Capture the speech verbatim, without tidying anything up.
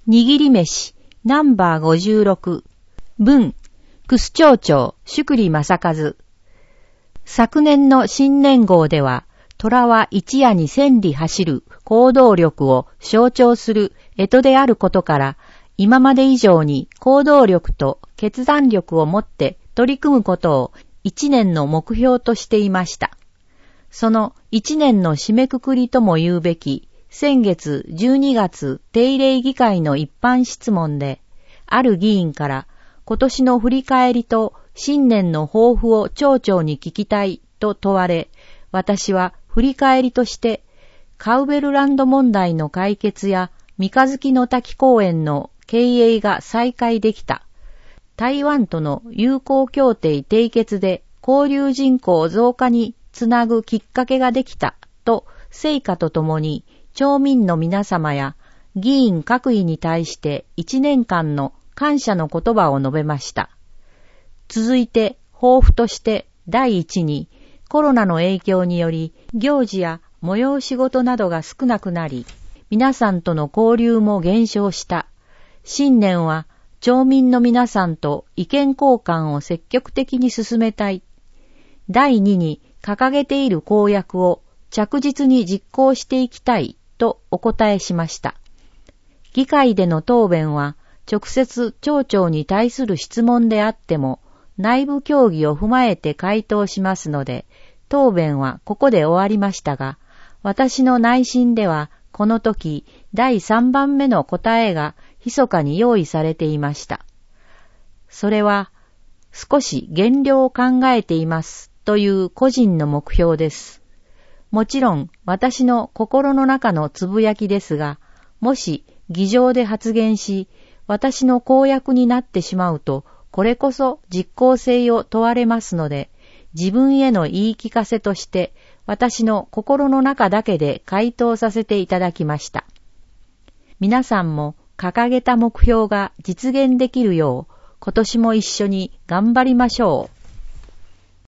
握り飯ナンバーごじゅうろく文楠町長宿利正和。昨年の新年号では虎は一夜に千里走る行動力を象徴する干支であることから今まで以上に行動力と決断力を持って取り組むことを一年の目標としていました。その一年の締めくくりとも言うべき先月じゅうにがつ定例議会の一般質問である議員から今年の振り返りと新年の抱負を町長に聞きたいと問われ、私は振り返りとしてカウベルランド問題の解決や三日月の滝公園の経営が再開できた、台湾との友好協定締結で交流人口増加につなぐきっかけができたと成果とともに町民の皆様や議員各位に対して一年間の感謝の言葉を述べました。続いて抱負として第一にコロナの影響により行事や催し事などが少なくなり皆さんとの交流も減少した。新年は町民の皆さんと意見交換を積極的に進めたい。第二に掲げている公約を着実に実行していきたいとお答えしました。議会での答弁は直接町長に対する質問であっても内部協議を踏まえて回答しますので、答弁はここで終わりましたが、私の内心ではこの時第三番目の答えが密かに用意されていました。それは少し減量を考えていますという個人の目標です。もちろん私の心の中のつぶやきですが、もし議場で発言し、私の公約になってしまうと、これこそ実効性を問われますので、自分への言い聞かせとして、私の心の中だけで回答させていただきました。皆さんも掲げた目標が実現できるよう、今年も一緒に頑張りましょう。